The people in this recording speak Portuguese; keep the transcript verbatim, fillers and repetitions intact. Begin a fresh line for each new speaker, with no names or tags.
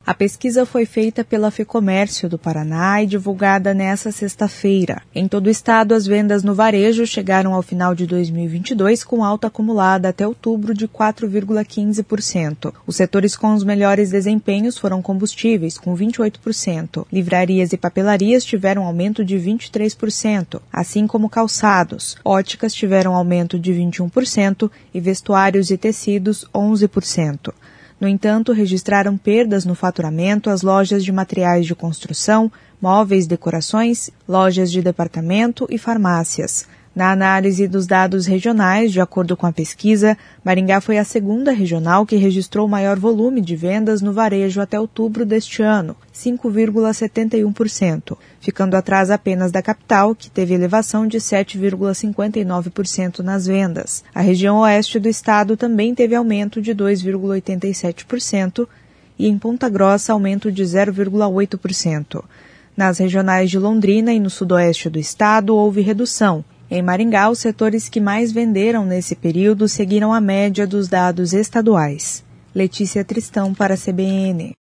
A pesquisa foi feita pela FEComércio do Paraná e divulgada nesta sexta-feira. Em todo o estado, as vendas no varejo chegaram ao final de dois mil e vinte e dois com alta acumulada até outubro de quatro vírgula quinze por cento. Os setores com os melhores desempenhos foram combustíveis, com vinte e oito por cento. Livrarias e papelarias tiveram aumento de vinte e três por cento, assim como calçados. Óticas tiveram aumento de vinte e um por cento e vestuários e tecidos onze por cento. No entanto, registraram perdas no faturamento as lojas de materiais de construção, móveis, decorações, lojas de departamento e farmácias. Na análise dos dados regionais, de acordo com a pesquisa, Maringá foi a segunda regional que registrou maior volume de vendas no varejo até outubro deste ano, cinco vírgula setenta e um por cento, ficando atrás apenas da capital, que teve elevação de sete vírgula cinquenta e nove por cento nas vendas. A região oeste do estado também teve aumento de dois vírgula oitenta e sete por cento e em Ponta Grossa aumento de zero vírgula oito por cento. Nas regionais de Londrina e no sudoeste do estado houve redução. Em Maringá, os setores que mais venderam nesse período seguiram a média dos dados estaduais. Letícia Tristão para a C B N.